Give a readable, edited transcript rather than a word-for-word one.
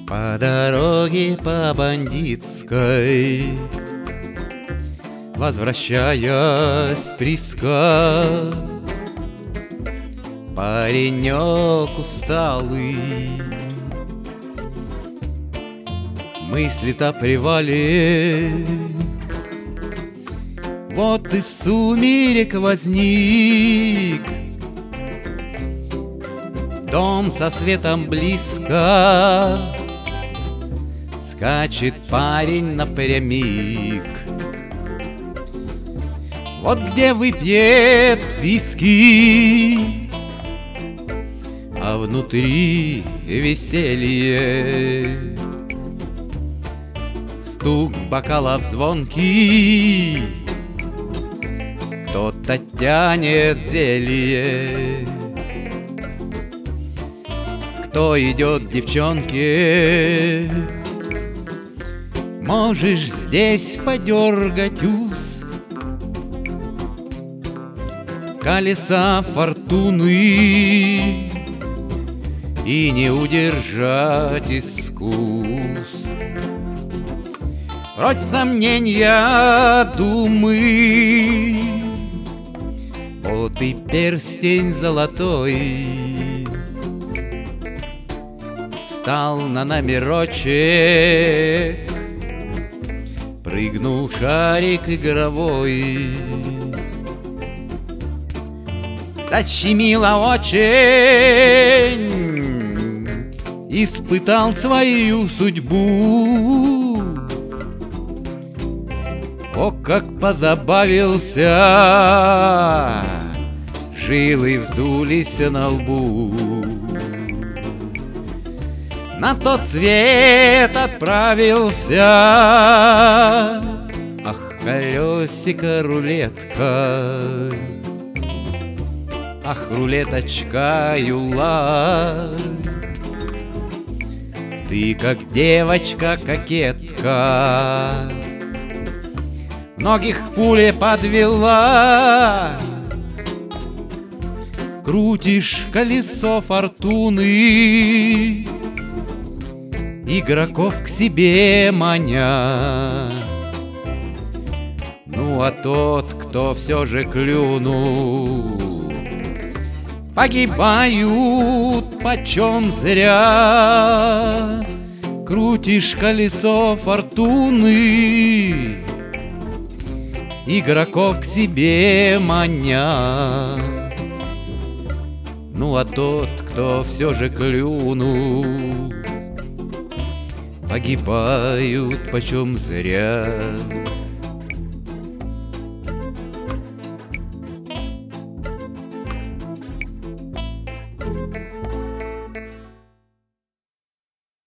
По дороге по Бандитской, возвращаясь близко, паренек усталый мысли-то привали. Вот из сумерек возник дом со светом близко, скачет парень напрямик. Вот где выпьет виски, а внутри веселье. Стук бокалов звонкий, кто-то тянет зелье. Кто идет к девчонке, можешь здесь подергать ус. Колеса фортуны и не удержать искус. Прочь сомнения, думы, вот и перстень золотой. Встал на номерочек, прыгнул шарик игровой. Защемило очень, испытал свою судьбу. О, как позабавился, жилы вздулись на лбу. На тот свет отправился, ах, колесико, рулетка, ах, рулеточка, юла. Ты как девочка-кокетка, многих к пуле подвела. Крутишь колесо фортуны, игроков к себе маня. Ну а тот, кто все же клюнул, погибают почем зря. Крутишь колесо фортуны, игроков к себе маня. Ну а тот, кто все же клюнул, погибают почем зря.